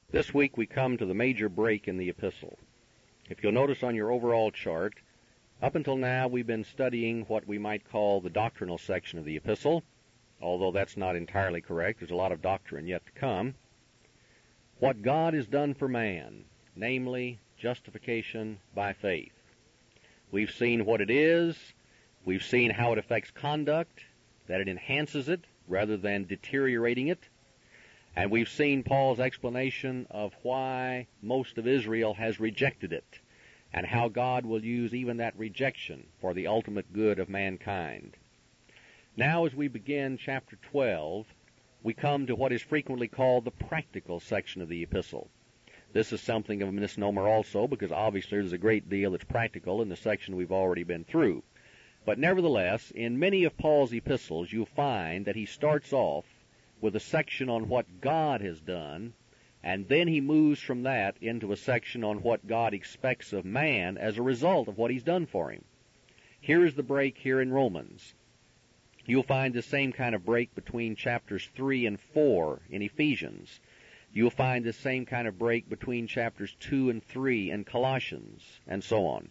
This week we come to the major break in the epistle. If you'll notice on your overall chart, up until now we've been studying what we might call the doctrinal section of the epistle, although that's not entirely correct. There's a lot of doctrine yet to come. What God has done for man, namely justification by faith. We've seen what it is. We've seen how it affects conduct, that it enhances it rather than deteriorating it. And we've seen Paul's explanation of why most of Israel has rejected it, and how God will use even that rejection for the ultimate good of mankind. Now, as we begin chapter 12, we come to what is frequently called the practical section of the epistle. This is something of a misnomer also, because obviously there's a great deal that's practical in the section we've already been through. But nevertheless, in many of Paul's epistles, you'll find that he starts off with a section on what God has done, and then he moves from that into a section on what God expects of man as a result of what he's done for him. Here is the break here in Romans. You'll find the same kind of break between chapters 3 and 4 in Ephesians. You'll find the same kind of break between chapters 2 and 3 in Colossians, and so on.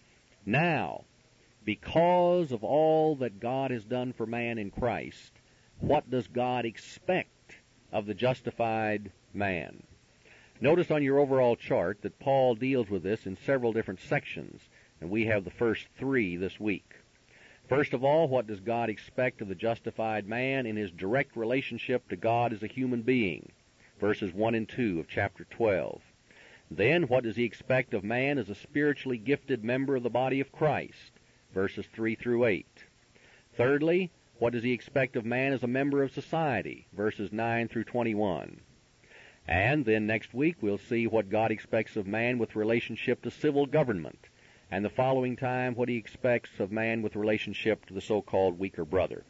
Now, because of all that God has done for man in Christ, what does God expect of the justified man? Notice on your overall chart that Paul deals with this in several different sections, and we have the first 3 this week. First of all, what does God expect of the justified man in his direct relationship to God as a human being? Verses 1 and 2 of chapter 12. Then, what does he expect of man as a spiritually gifted member of the body of Christ? Verses 3 through 8. Thirdly, what does he expect of man as a member of society? Verses 9 through 21. And then next week we'll see what God expects of man with relationship to civil government. And the following time what he expects of man with relationship to the so-called weaker brother.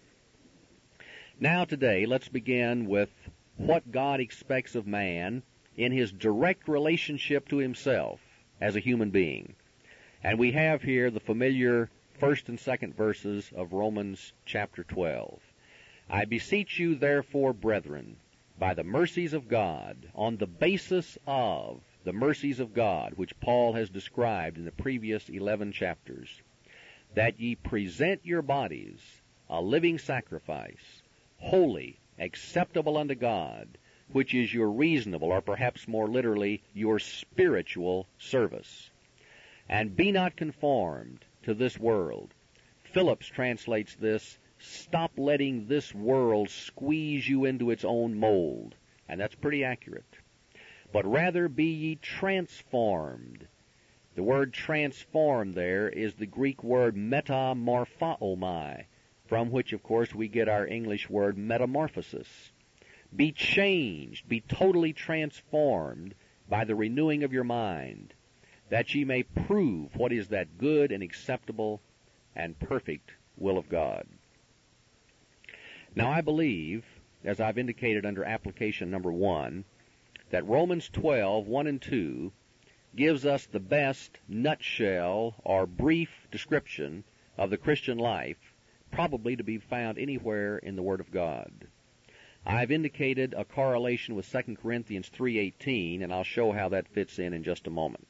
Now today let's begin with what God expects of man in his direct relationship to himself as a human being. And we have here the familiar first and second verses of Romans chapter 12. I beseech you therefore, brethren, by the mercies of God, on the basis of the mercies of God, which Paul has described in the previous 11 chapters, that ye present your bodies a living sacrifice, holy, acceptable unto God, which is your reasonable, or perhaps more literally, your spiritual service. And be not conformed to this world. Phillips translates this, stop letting this world squeeze you into its own mold. And that's pretty accurate. But rather be ye transformed. The word transformed there is the Greek word metamorphomai, from which, of course, we get our English word metamorphosis. Be changed, be totally transformed by the renewing of your mind, that ye may prove what is that good and acceptable and perfect will of God. Now I believe, as I've indicated under application number 1, that Romans 12, 1 and 2 gives us the best nutshell or brief description of the Christian life probably to be found anywhere in the Word of God. I've indicated a correlation with 2 Corinthians 3:18, and I'll show how that fits in just a moment.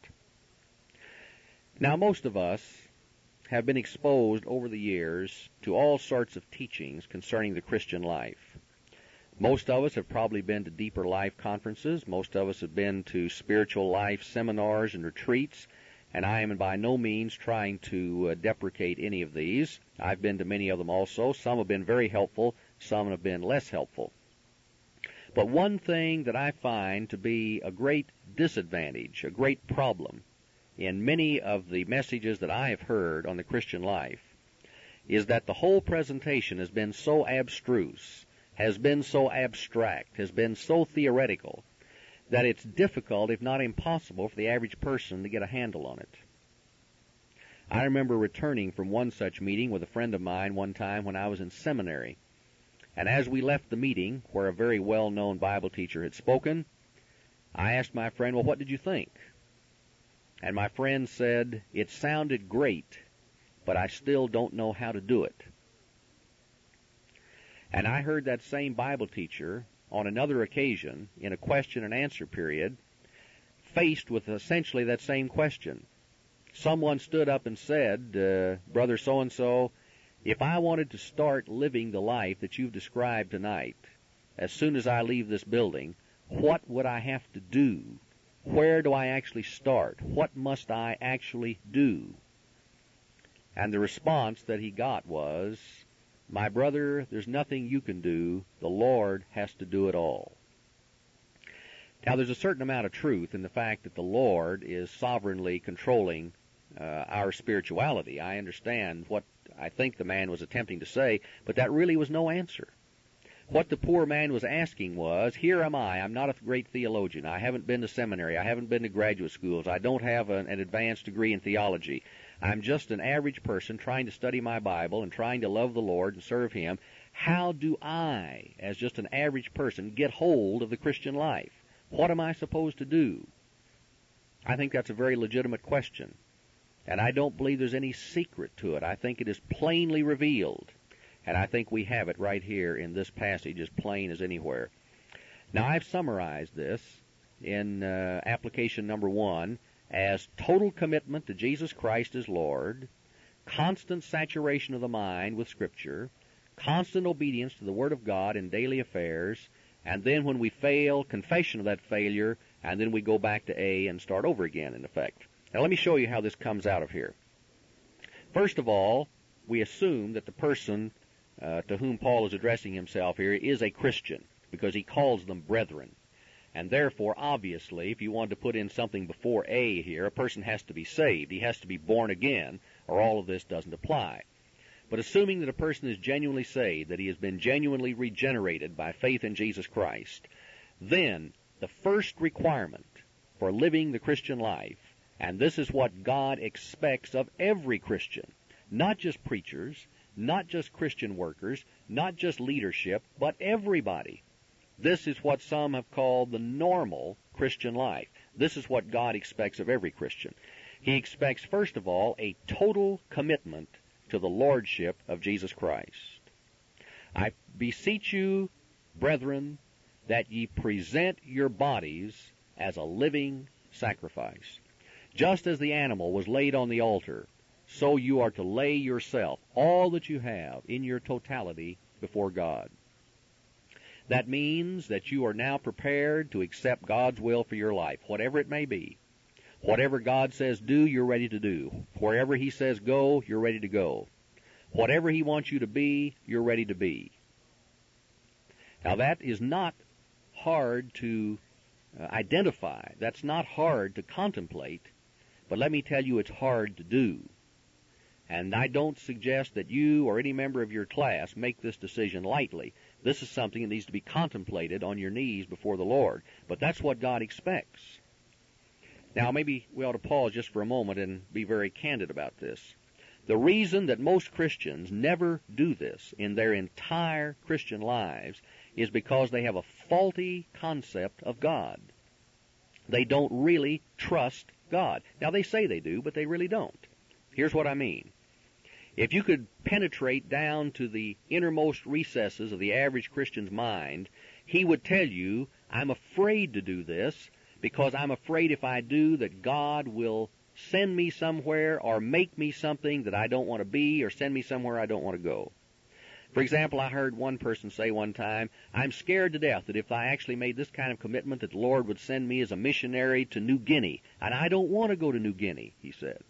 Now, most of us have been exposed over the years to all sorts of teachings concerning the Christian life. Most of us have probably been to Deeper Life conferences. Most of us have been to spiritual life seminars and retreats, and I am by no means trying to deprecate any of these. I've been to many of them also. Some have been very helpful. Some have been less helpful. But one thing that I find to be a great disadvantage, a great problem, in many of the messages that I have heard on the Christian life, is that the whole presentation has been so abstruse, has been so abstract, has been so theoretical, that it's difficult, if not impossible, for the average person to get a handle on it. I remember returning from one such meeting with a friend of mine one time when I was in seminary. And as we left the meeting, where a very well-known Bible teacher had spoken, I asked my friend, well, what did you think? And my friend said, it sounded great, but I still don't know how to do it. And I heard that same Bible teacher on another occasion in a question and answer period faced with essentially that same question. Someone stood up and said, Brother so-and-so, if I wanted to start living the life that you've described tonight, as soon as I leave this building, what would I have to do? Where do I actually start? What must I actually do? And the response that he got was, my brother, there's nothing you can do. The Lord has to do it all. Now, there's a certain amount of truth in the fact that the Lord is sovereignly controlling our spirituality. I understand what I think the man was attempting to say, but that really was no answer. What the poor man was asking was, here am I. I'm not a great theologian. I haven't been to seminary. I haven't been to graduate schools. I don't have an advanced degree in theology. I'm just an average person trying to study my Bible and trying to love the Lord and serve Him. How do I, as just an average person, get hold of the Christian life? What am I supposed to do? I think that's a very legitimate question. And I don't believe there's any secret to it. I think it is plainly revealed. And I think we have it right here in this passage, as plain as anywhere. Now, I've summarized this in application number 1 as total commitment to Jesus Christ as Lord, constant saturation of the mind with Scripture, constant obedience to the Word of God in daily affairs, and then when we fail, confession of that failure, and then we go back to A and start over again, in effect. Now, let me show you how this comes out of here. First of all, we assume that the person to whom Paul is addressing himself here is a Christian, because he calls them brethren. And therefore, obviously, if you wanted to put in something before A here, a person has to be saved. He has to be born again, or all of this doesn't apply. But assuming that a person is genuinely saved, that he has been genuinely regenerated by faith in Jesus Christ, then the first requirement for living the Christian life, and this is what God expects of every Christian, not just preachers, not just Christian workers, not just leadership, but everybody. This is what some have called the normal Christian life. This is what God expects of every Christian. He expects, first of all, a total commitment to the lordship of Jesus Christ. I beseech you, brethren, that ye present your bodies as a living sacrifice. Just as the animal was laid on the altar, so you are to lay yourself, all that you have, in your totality before God. That means that you are now prepared to accept God's will for your life, whatever it may be. Whatever God says do, you're ready to do. Wherever He says go, you're ready to go. Whatever He wants you to be, you're ready to be. Now, that is not hard to identify. That's not hard to contemplate. But let me tell you, it's hard to do. And I don't suggest that you or any member of your class make this decision lightly. This is something that needs to be contemplated on your knees before the Lord. But that's what God expects. Now, maybe we ought to pause just for a moment and be very candid about this. The reason that most Christians never do this in their entire Christian lives is because they have a faulty concept of God. They don't really trust God. Now, they say they do, but they really don't. Here's what I mean. If you could penetrate down to the innermost recesses of the average Christian's mind, he would tell you, I'm afraid to do this because I'm afraid if I do that God will send me somewhere or make me something that I don't want to be or send me somewhere I don't want to go. For example, I heard one person say one time, I'm scared to death that if I actually made this kind of commitment that the Lord would send me as a missionary to New Guinea, and I don't want to go to New Guinea, he said.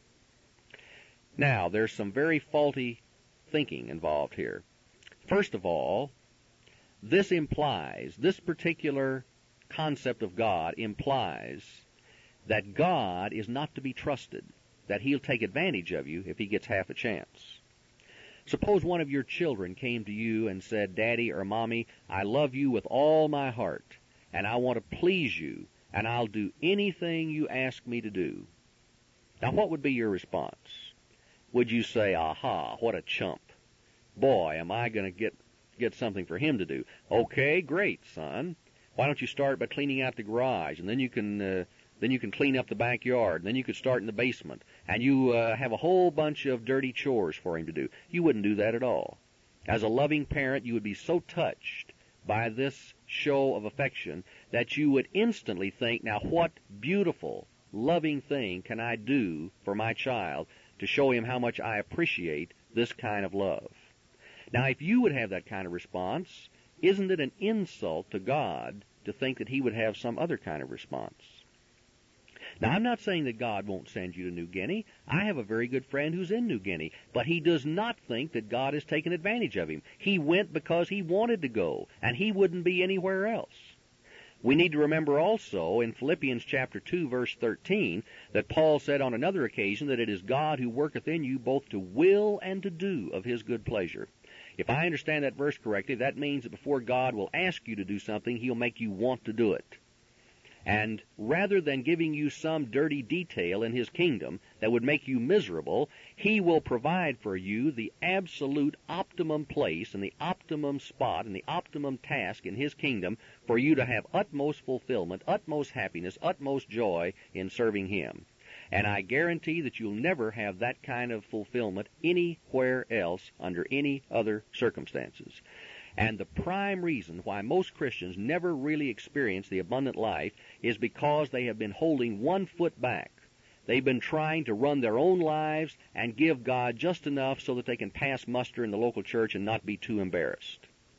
Now, there's some very faulty thinking involved here. First of all, this particular concept of God implies that God is not to be trusted, that He'll take advantage of you if He gets half a chance. Suppose one of your children came to you and said, Daddy or Mommy, I love you with all my heart, and I want to please you, and I'll do anything you ask me to do. Now, what would be your response? Would you say, aha, what a chump. Boy, am I going to get something for him to do. Okay, great, son. Why don't you start by cleaning out the garage, and then you can clean up the backyard, and then you could start in the basement, and you have a whole bunch of dirty chores for him to do. You wouldn't do that at all. As a loving parent, you would be so touched by this show of affection that you would instantly think, now what beautiful, loving thing can I do for my child to show him how much I appreciate this kind of love? Now, if you would have that kind of response, isn't it an insult to God to think that he would have some other kind of response? Now, I'm not saying that God won't send you to New Guinea. I have a very good friend who's in New Guinea, but he does not think that God has taken advantage of him. He went because he wanted to go, and he wouldn't be anywhere else. We need to remember also in Philippians chapter 2, verse 13, that Paul said on another occasion that it is God who worketh in you both to will and to do of his good pleasure. If I understand that verse correctly, that means that before God will ask you to do something, he'll make you want to do it. And rather than giving you some dirty detail in his kingdom that would make you miserable, he will provide for you the absolute optimum place and the optimum spot and the optimum task in his kingdom for you to have utmost fulfillment, utmost happiness, utmost joy in serving him. And I guarantee that you'll never have that kind of fulfillment anywhere else under any other circumstances. And the prime reason why most Christians never really experience the abundant life is because they have been holding one foot back. They've been trying to run their own lives and give God just enough so that they can pass muster in the local church and not be too embarrassed.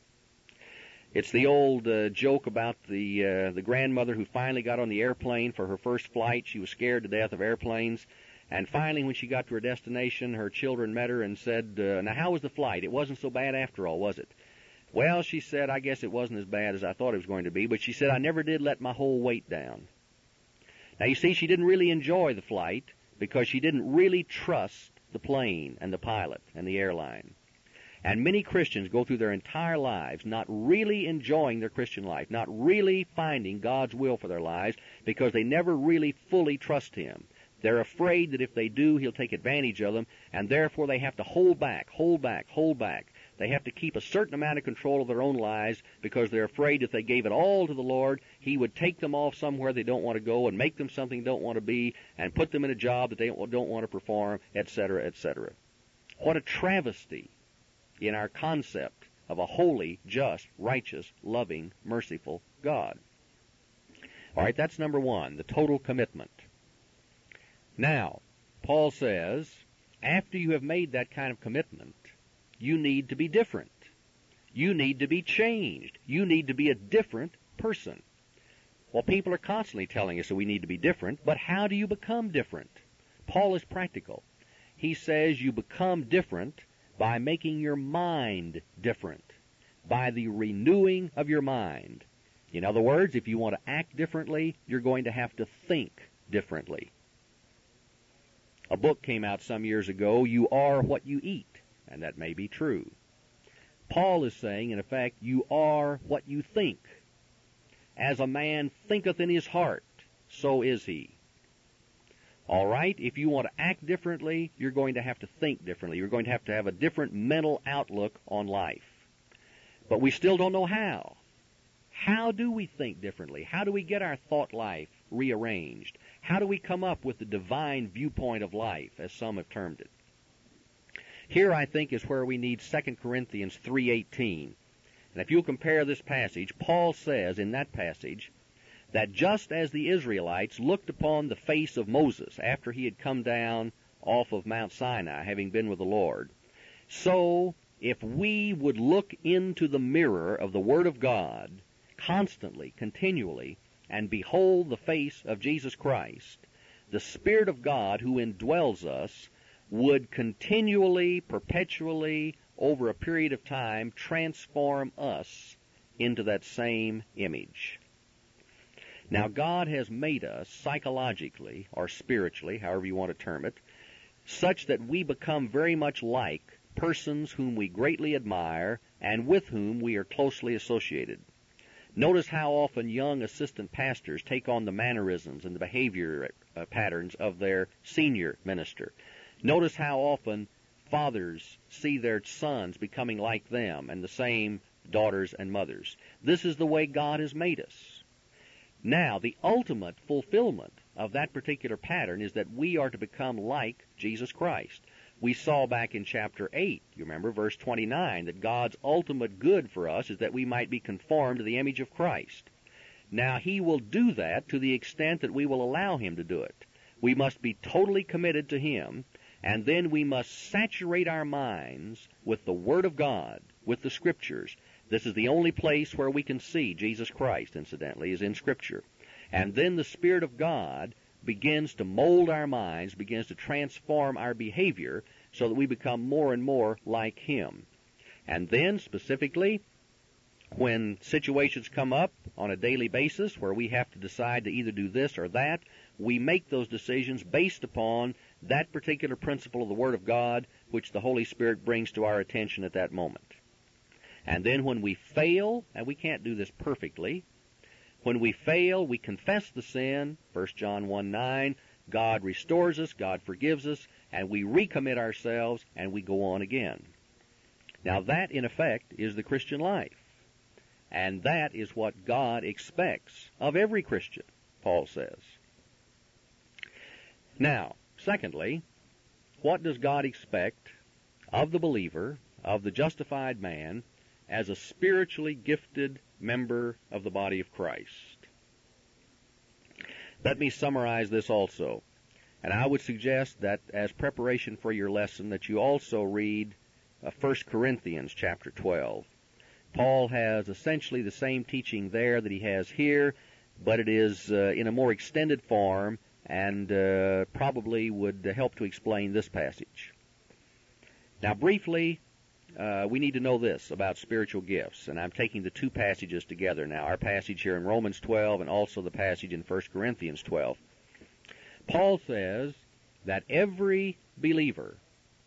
It's the old joke about the grandmother who finally got on the airplane for her first flight. She was scared to death of airplanes. And finally, when she got to her destination, her children met her and said, now, how was the flight? It wasn't so bad after all, was it? Well, she said, I guess it wasn't as bad as I thought it was going to be, but she said, I never did let my whole weight down. Now, you see, she didn't really enjoy the flight because she didn't really trust the plane and the pilot and the airline. And many Christians go through their entire lives not really enjoying their Christian life, not really finding God's will for their lives because they never really fully trust him. They're afraid that if they do, he'll take advantage of them, and therefore they have to hold back, hold back, hold back. They have to keep a certain amount of control of their own lives because they're afraid if they gave it all to the Lord, he would take them off somewhere they don't want to go and make them something they don't want to be and put them in a job that they don't want to perform, etc., etc. What a travesty in our concept of a holy, just, righteous, loving, merciful God. All right, that's number one, the total commitment. Now, Paul says, after you have made that kind of commitment, you need to be different. You need to be changed. You need to be a different person. Well, people are constantly telling us that we need to be different, but how do you become different? Paul is practical. He says you become different by making your mind different, by the renewing of your mind. In other words, if you want to act differently, you're going to have to think differently. A book came out some years ago, You Are What You Eat. And that may be true. Paul is saying, in effect, you are what you think. As a man thinketh in his heart, so is he. All right? If you want to act differently, you're going to have to think differently. You're going to have a different mental outlook on life. But we still don't know how. How do we think differently? How do we get our thought life rearranged? How do we come up with the divine viewpoint of life, as some have termed it? Here, I think, is where we need 2 Corinthians 3:18. And if you'll compare this passage, Paul says in that passage that just as the Israelites looked upon the face of Moses after he had come down off of Mount Sinai, having been with the Lord, so if we would look into the mirror of the Word of God constantly, continually, and behold the face of Jesus Christ, the Spirit of God who indwells us would continually, perpetually, over a period of time, transform us into that same image. Now, God has made us psychologically, or spiritually, however you want to term it, such that we become very much like persons whom we greatly admire and with whom we are closely associated. Notice how often young assistant pastors take on the mannerisms and the behavior patterns of their senior minister. Notice how often fathers see their sons becoming like them, and the same daughters and mothers. This is the way God has made us. Now, the ultimate fulfillment of that particular pattern is that we are to become like Jesus Christ. We saw back in chapter 8, you remember, verse 29, that God's ultimate good for us is that we might be conformed to the image of Christ. Now, He will do that to the extent that we will allow Him to do it. We must be totally committed to Him, and then we must saturate our minds with the Word of God, with the Scriptures. This is the only place where we can see Jesus Christ, incidentally, is in Scripture. And then the Spirit of God begins to mold our minds, begins to transform our behavior so that we become more and more like Him. And then, specifically, when situations come up on a daily basis where we have to decide to either do this or that, we make those decisions based upon that particular principle of the Word of God which the Holy Spirit brings to our attention at that moment. And then when we fail, and we can't do this perfectly, when we fail, we confess the sin, 1 John 1:9, God restores us, God forgives us, and we recommit ourselves, and we go on again. Now that, in effect, is the Christian life. And that is what God expects of every Christian, Paul says. Now, secondly, what does God expect of the believer, of the justified man, as a spiritually gifted member of the body of Christ? Let me summarize this also. And I would suggest that as preparation for your lesson that you also read 1 Corinthians chapter 12. Paul has essentially the same teaching there that he has here, but it is in a more extended form and probably would help to explain this passage. Now, briefly, we need to know this about spiritual gifts, and I'm taking the two passages together now, our passage here in Romans 12 and also the passage in 1 Corinthians 12. Paul says that every believer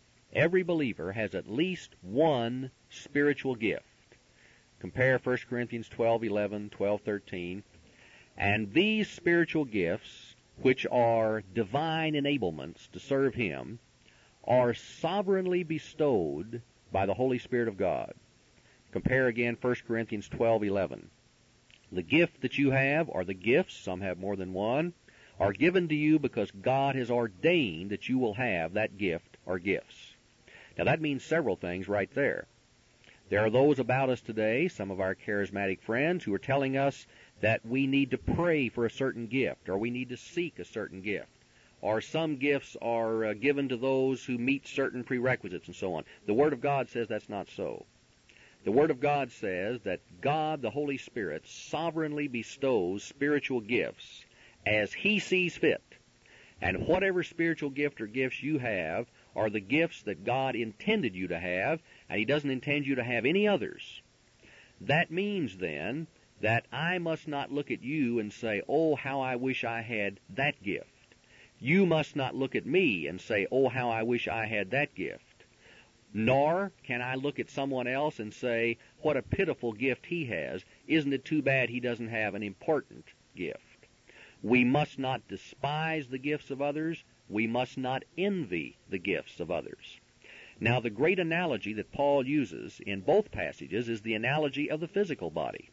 has at least one spiritual gift. Compare 1 Corinthians 12:11, 12:13. And these spiritual gifts, which are divine enablements to serve Him, are sovereignly bestowed by the Holy Spirit of God. Compare again 1 Corinthians 12:11. The gift that you have, or the gifts, some have more than one, are given to you because God has ordained that you will have that gift or gifts. Now that means several things right there. There are those about us today, some of our charismatic friends, who are telling us that we need to pray for a certain gift, or we need to seek a certain gift, or some gifts are given to those who meet certain prerequisites and so on. The Word of God says that's not so. The Word of God says that God, the Holy Spirit, sovereignly bestows spiritual gifts as He sees fit. And whatever spiritual gift or gifts you have are the gifts that God intended you to have, and He doesn't intend you to have any others. That means then that I must not look at you and say, oh, how I wish I had that gift. You must not look at me and say, oh, how I wish I had that gift. Nor can I look at someone else and say, what a pitiful gift he has. Isn't it too bad he doesn't have an important gift? We must not despise the gifts of others. We must not envy the gifts of others. Now, the great analogy that Paul uses in both passages is the analogy of the physical body.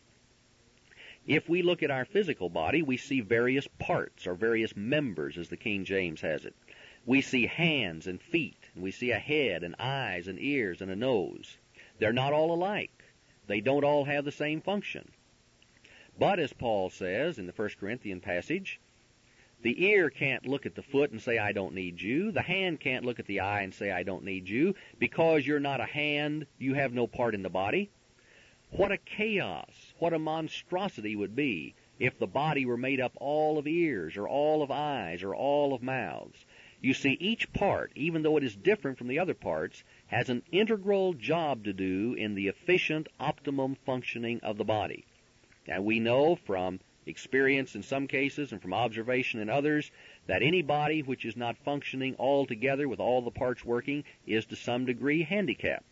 If we look at our physical body, we see various parts, or various members, as the King James has it. We see hands and feet, and we see a head and eyes and ears and a nose. They're not all alike. They don't all have the same function. But as Paul says in the 1 Corinthian passage, the ear can't look at the foot and say, I don't need you. The hand can't look at the eye and say, I don't need you. Because you're not a hand, you have no part in the body. What a chaos, what a monstrosity would be if the body were made up all of ears, or all of eyes, or all of mouths. You see, each part, even though it is different from the other parts, has an integral job to do in the efficient, optimum functioning of the body. And we know from experience in some cases and from observation in others that any body which is not functioning all together with all the parts working is to some degree handicapped.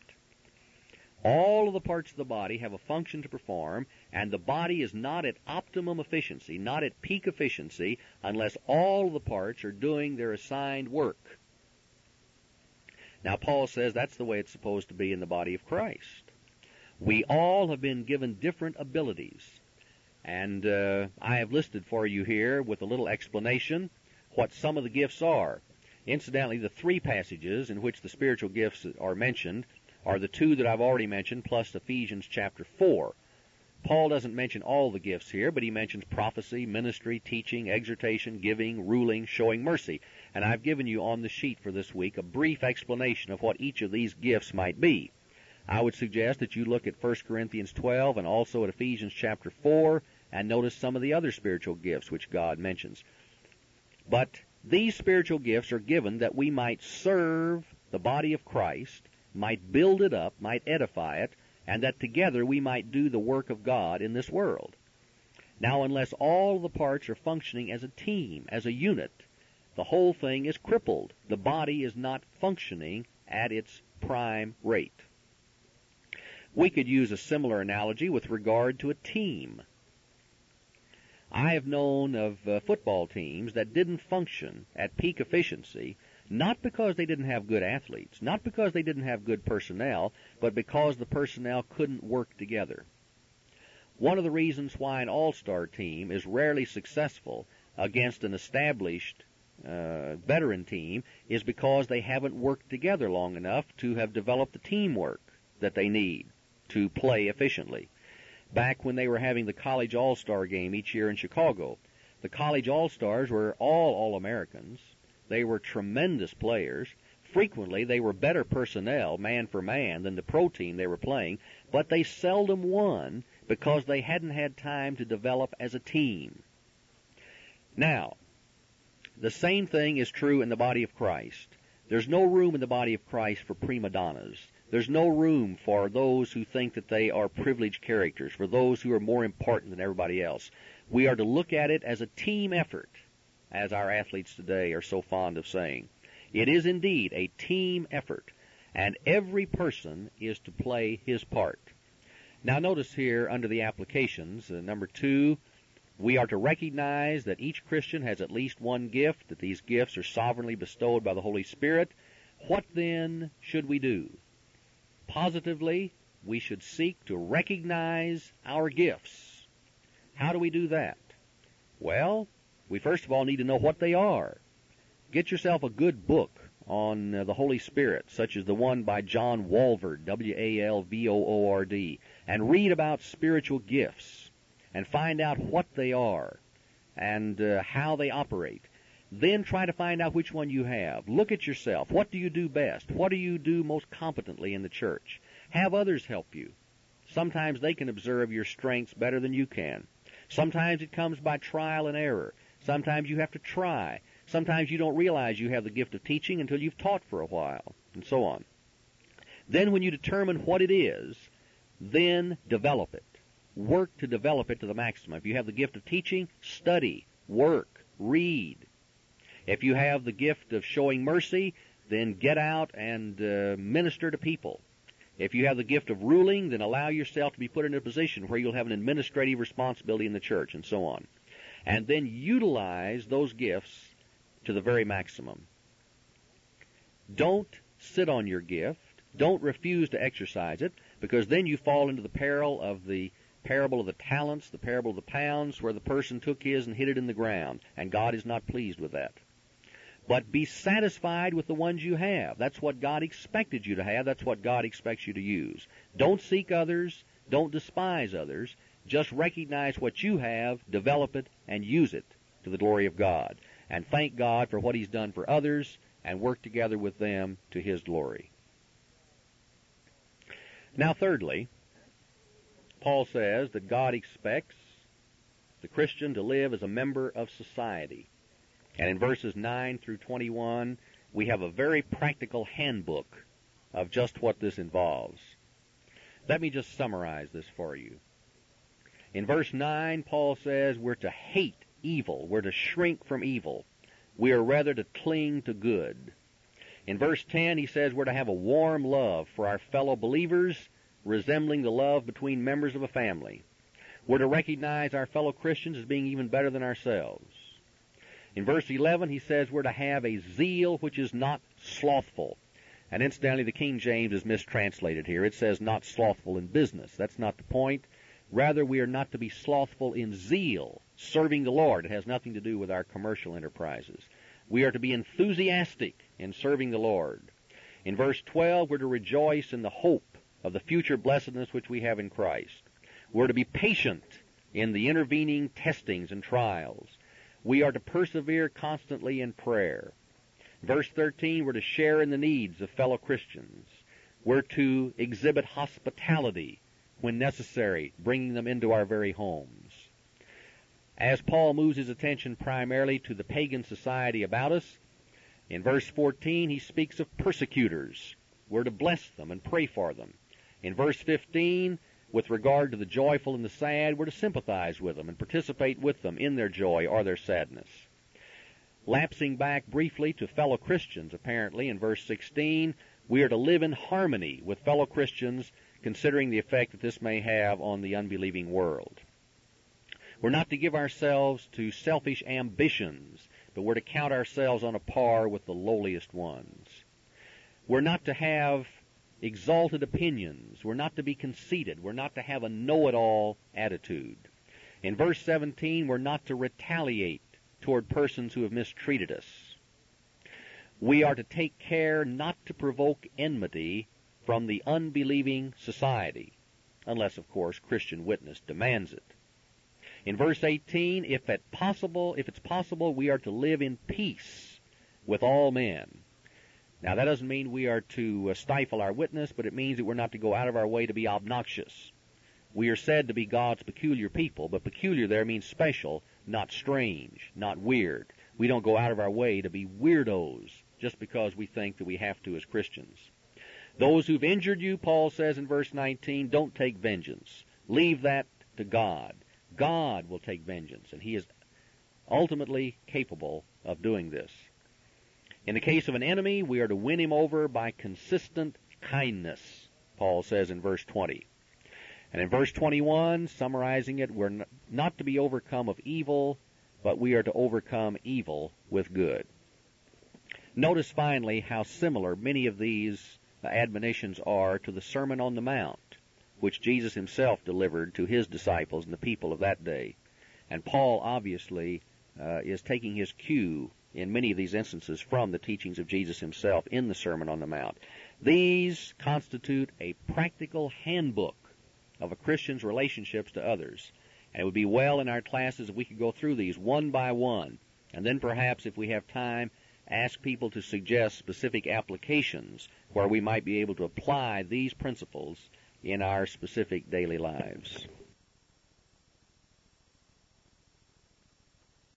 All of the parts of the body have a function to perform, and the body is not at optimum efficiency, not at peak efficiency, unless all of the parts are doing their assigned work. Now, Paul says that's the way it's supposed to be in the body of Christ. We all have been given different abilities. And I have listed for you here, with a little explanation, what some of the gifts are. Incidentally, the three passages in which the spiritual gifts are mentioned are the two that I've already mentioned, plus Ephesians chapter 4. Paul doesn't mention all the gifts here, but he mentions prophecy, ministry, teaching, exhortation, giving, ruling, showing mercy. And I've given you on the sheet for this week a brief explanation of what each of these gifts might be. I would suggest that you look at 1 Corinthians 12 and also at Ephesians chapter 4 and notice some of the other spiritual gifts which God mentions. But these spiritual gifts are given that we might serve the body of Christ, might build it up, might edify it, and that together we might do the work of God in this world. Now, unless all the parts are functioning as a team, as a unit, the whole thing is crippled. The body is not functioning at its prime rate. We could use a similar analogy with regard to a team. I have known of football teams that didn't function at peak efficiency, not because they didn't have good athletes, not because they didn't have good personnel, but because the personnel couldn't work together. One of the reasons why an all-star team is rarely successful against an established veteran team is because they haven't worked together long enough to have developed the teamwork that they need to play efficiently. Back when they were having the college all-star game each year in Chicago, the college all-stars were all All-Americans. They were tremendous players. Frequently, they were better personnel, man for man, than the pro team they were playing, but they seldom won because they hadn't had time to develop as a team. Now, the same thing is true in the body of Christ. There's no room in the body of Christ for prima donnas. There's no room for those who think that they are privileged characters, for those who are more important than everybody else. We are to look at it as a team effort, as our athletes today are so fond of saying. It is indeed a team effort, and every person is to play his part. Now notice here under the applications, number 2, we are to recognize that each Christian has at least one gift, that these gifts are sovereignly bestowed by the Holy Spirit. What then should we do? Positively, we should seek to recognize our gifts. How do we do that? Well, we first of all need to know what they are. Get yourself a good book on the Holy Spirit, such as the one by John Walvoord, W-A-L-V-O-O-R-D, and read about spiritual gifts and find out what they are and how they operate. Then try to find out which one you have. Look at yourself. What do you do best? What do you do most competently in the church? Have others help you. Sometimes they can observe your strengths better than you can. Sometimes it comes by trial and error. Sometimes you have to try. Sometimes you don't realize you have the gift of teaching until you've taught for a while, and so on. Then when you determine what it is, then develop it. Work to develop it to the maximum. If you have the gift of teaching, study, work, read. If you have the gift of showing mercy, then get out and minister to people. If you have the gift of ruling, then allow yourself to be put in a position where you'll have an administrative responsibility in the church, and so on. And then utilize those gifts to the very maximum. Don't sit on your gift. Don't refuse to exercise it, because then you fall into the peril of the parable of the talents, the parable of the pounds, where the person took his and hid it in the ground, and God is not pleased with that. But be satisfied with the ones you have. That's what God expected you to have. That's what God expects you to use. Don't seek others. Don't despise others. Just recognize what you have, develop it, and use it to the glory of God. And thank God for what He's done for others, and work together with them to His glory. Now, thirdly, Paul says that God expects the Christian to live as a member of society. And in verses 9 through 21, we have a very practical handbook of just what this involves. Let me just summarize this for you. In verse 9, Paul says we're to hate evil. We're to shrink from evil. We are rather to cling to good. In verse 10, he says we're to have a warm love for our fellow believers, resembling the love between members of a family. We're to recognize our fellow Christians as being even better than ourselves. In verse 11, he says we're to have a zeal which is not slothful. And incidentally, the King James is mistranslated here. It says not slothful in business. That's not the point. Rather, we are not to be slothful in zeal, serving the Lord. It has nothing to do with our commercial enterprises. We are to be enthusiastic in serving the Lord. In verse 12, we're to rejoice in the hope of the future blessedness which we have in Christ. We're to be patient in the intervening testings and trials. We are to persevere constantly in prayer. Verse 13, we're to share in the needs of fellow Christians. We're to exhibit hospitality when necessary, bringing them into our very homes. As Paul moves his attention primarily to the pagan society about us, in verse 14 he speaks of persecutors. We're to bless them and pray for them. In verse 15, with regard to the joyful and the sad, we're to sympathize with them and participate with them in their joy or their sadness. Lapsing back briefly to fellow Christians, apparently, in verse 16, we are to live in harmony with fellow Christians, considering the effect that this may have on the unbelieving world. We're not to give ourselves to selfish ambitions, but we're to count ourselves on a par with the lowliest ones. We're not to have exalted opinions. We're not to be conceited. We're not to have a know-it-all attitude. In verse 17, we're not to retaliate toward persons who have mistreated us. We are to take care not to provoke enmity from the unbelieving society, unless, of course, Christian witness demands it. In verse 18, if it's possible, we are to live in peace with all men. Now, that doesn't mean we are to stifle our witness, but it means that we're not to go out of our way to be obnoxious. We are said to be God's peculiar people, but peculiar there means special, not strange, not weird. We don't go out of our way to be weirdos just because we think that we have to as Christians. Those who've injured you, Paul says in verse 19, don't take vengeance. Leave that to God. God will take vengeance, and He is ultimately capable of doing this. In the case of an enemy, we are to win him over by consistent kindness, Paul says in verse 20. And in verse 21, summarizing it, we're not to be overcome of evil, but we are to overcome evil with good. Notice finally how similar many of these admonitions are to the Sermon on the Mount, which Jesus himself delivered to his disciples and the people of that day. And Paul obviously is taking his cue in many of these instances from the teachings of Jesus himself in the Sermon on the Mount. These constitute a practical handbook of a Christian's relationships to others. And it would be well in our classes if we could go through these one by one, and then perhaps, if we have time, ask people to suggest specific applications where we might be able to apply these principles in our specific daily lives.